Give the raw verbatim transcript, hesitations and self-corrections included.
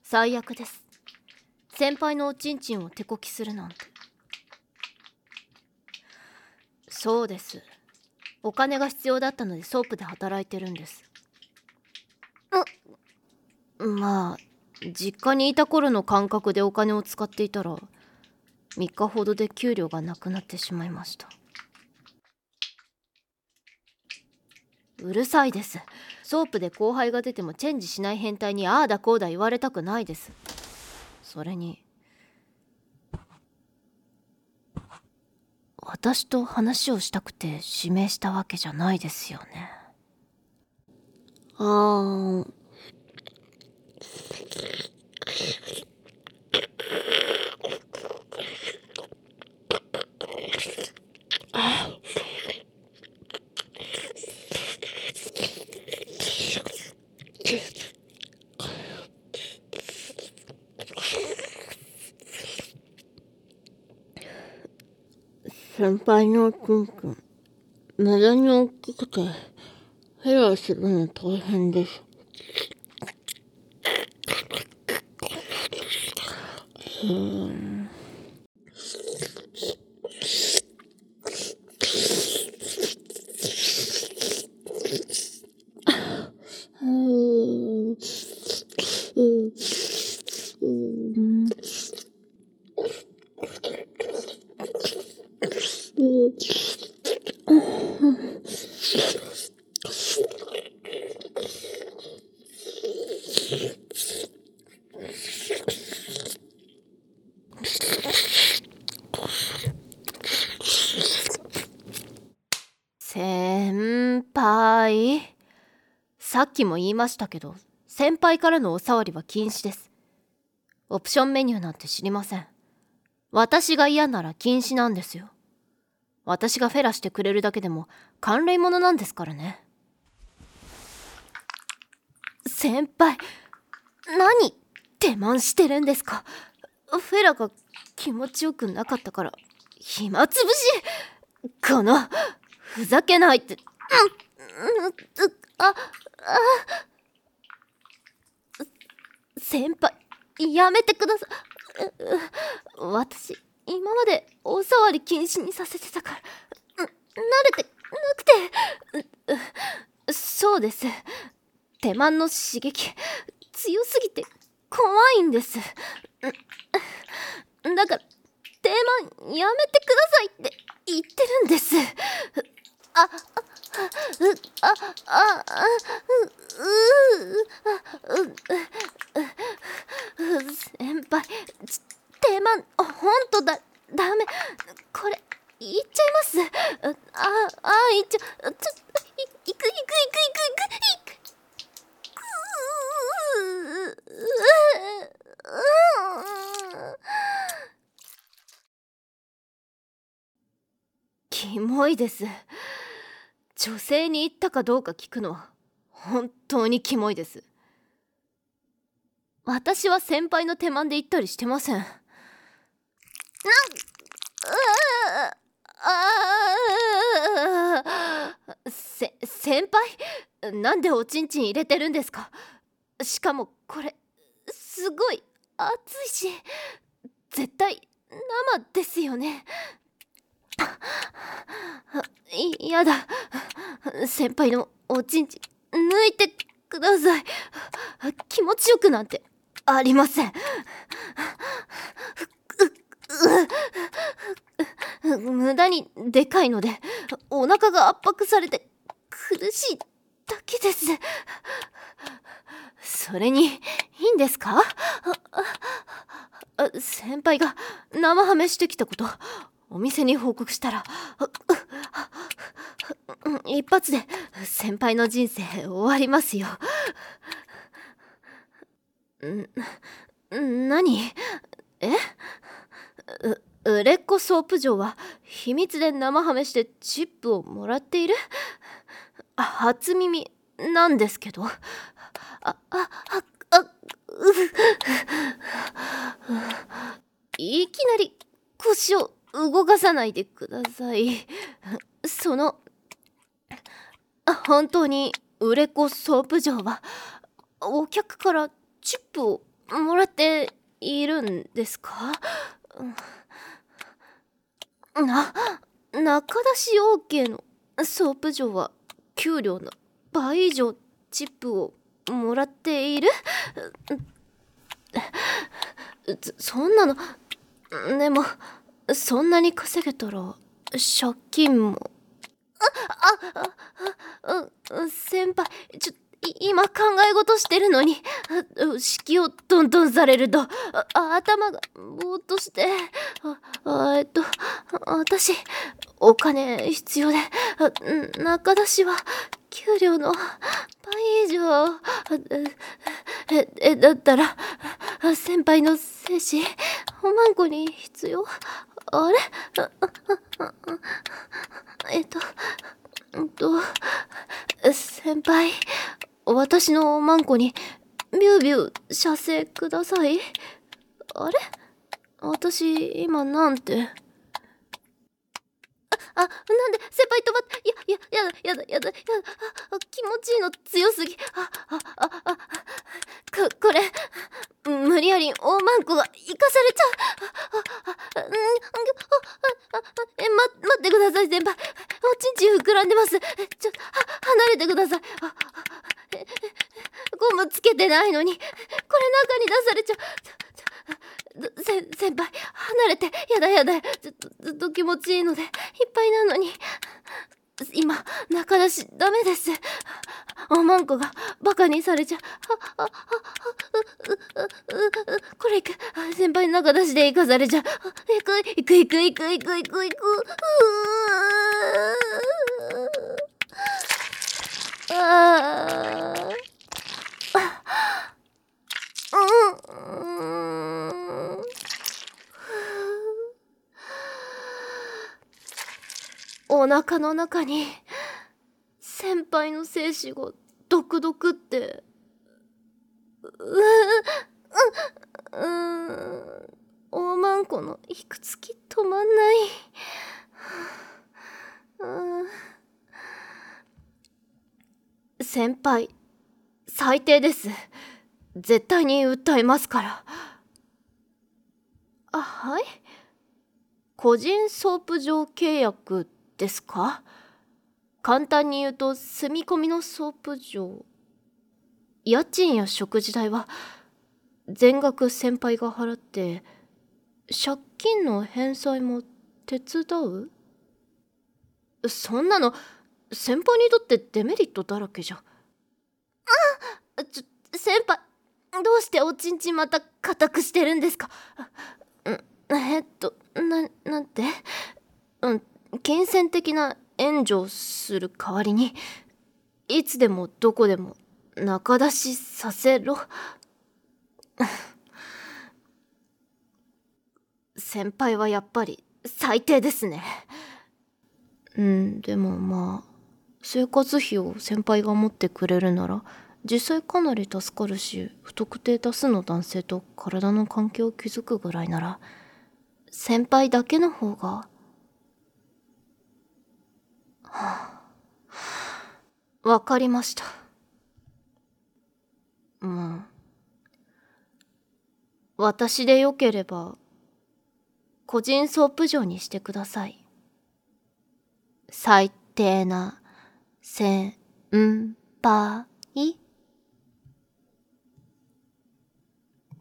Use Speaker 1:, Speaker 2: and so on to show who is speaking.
Speaker 1: 最悪です。先輩のおちんちんを手こきするなんて。そうです。お金が必要だったのでソープで働いてるんです。まあ実家にいた頃の感覚でお金を使っていたらみっかほどで給料がなくなってしまいました。うるさいです。ソープで後輩が出てもチェンジしない変態にああだこうだ言われたくないです。それに私と話をしたくて指名したわけじゃないですよね。あー先輩のおちんちん無駄に大きくてヘラするの大変です。うーんうーうー先輩、さっきも言いましたけど、先輩からのお触りは禁止です。オプションメニューなんて知りません。私が嫌なら禁止なんですよ。私がフェラしてくれるだけでも関連者なんですからね。先輩、何手満してるんですか。フェラが気持ちよくなかったから暇つぶし。このふざけないって。うん、うん、あ、あ、先輩、やめてください。私今までお触り禁止にさせてたから、慣れてなくて。そうです。手間の刺激強すぎて怖いんです。だから手間やめてくださいって言ってるんです。あ、あ、う、あ、あ、あ、う、う、う、う、先輩、手間ほんとだ、ダメ。これ言っちゃいます。あ、あ、言っちゃ、ちょ、い、いくいくいくいくいくいく。キモいです。女性に言ったかどうか聞くのは本当にキモいです。私は先輩の手間で言ったりしてません。な、あせ先輩、なんでおちんちん入れてるんですか。しかもこれすごい熱いし絶対生ですよね。いやだ、先輩のおちんちん抜いてください。気持ちよくなんてありません。無駄にでかいのでお腹が圧迫されて苦しいだけです。それにいいんですか。先輩が生ハメしてきたことお店に報告したら一発で先輩の人生終わりますよ。ん、何？え？売れっ子ソープ嬢は秘密で生ハメしてチップをもらっている？初耳なんですけど。あ、あ、あ、あ、ういきなり腰を動かさないでください。その本当に売れっ子ソープ嬢はお客からチップをもらっているんですか？な、中出し オーケー のソープ嬢は給料の倍以上チップをもらっている？そそんなの、でもそんなに稼げたら借金も。あああ先輩、ちょ今考え事してるのに式をトントンされるとあ頭がぼーっとして、ああえっと私お金必要で、中出しは給料の倍以上ええだったら先輩の精子おまんこに必要。あれえっとえっと先輩、私のおまんこにビュービュー射精ください。あれ私今なんて。あ、なんで先輩止まって。いや、いや、やだ、やだ、やだ、やだ。あ、気持ちいいの強すぎ。あ、あ、あ、あ、こ、これ、無理やり大マンコが生かされちゃう。あ、あ、あ、うん、あ、あ、え、ま、待ってください、先輩。おちんちん膨らんでます。ちょ、は、離れてください。あ、あ、え、ゴムつけてないのに、これ中に出されちゃう。せ先輩離れて。やだやだ、ずっとずっと気持ちいいのでいっぱいなのに。今中出しダメです。おまんこがバカにされちゃう。ああああこれいく。先輩中出しで生かされちゃう。いくいくいくいくいくいくいく。ああうんお腹の中に先輩の精子がドクドクって。ううう大まんこのいくつき止まんない。先輩最低です。絶対に訴えますから。あ、はい。個人ソープ場契約ですか？簡単に言うと住み込みのソープ場。家賃や食事代は全額先輩が払って、借金の返済も手伝う？そんなの先輩にとってデメリットだらけじゃ。あちょ先輩、どうしておちんちんまた固くしてるんですか？えっとななんて、うん、金銭的な援助をする代わりにいつでもどこでも中出しさせろ。先輩はやっぱり最低ですね。うんでもまあ生活費を先輩が持ってくれるなら実際かなり助かるし、不特定多数の男性と体の関係を築くぐらいなら先輩だけの方が。はあ、わかりました。まあ私でよければ個人ソープ場にしてください。最低な先輩。